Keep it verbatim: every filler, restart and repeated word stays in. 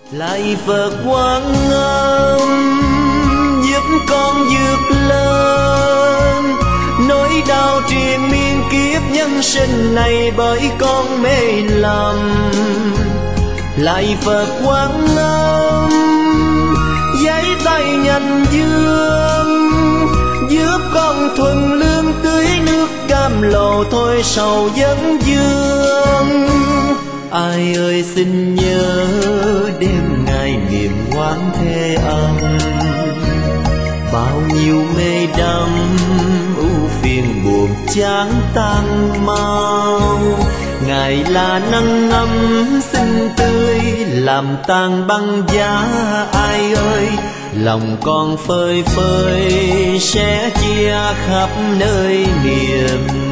Lạy Phật Quan Âm giúp con vượt lên nỗi đau triền miên kiếp nhân sinh này bởi con mê lầm. Lạy Phật Quan Âm giấy tay nhanh dương giúp con thuần lương tưới nước cam lồ thôi sầu vấn vương. Ai ơi xin nhớ đêm ngày niệm quán thế âm, bao nhiêu mê đắm ưu phiền buồn chán tan mau. Ngài là nắng ấm xinh tươi làm tan băng giá. Ai ơi lòng con phơi phới sẽ chia khắp nơi miền.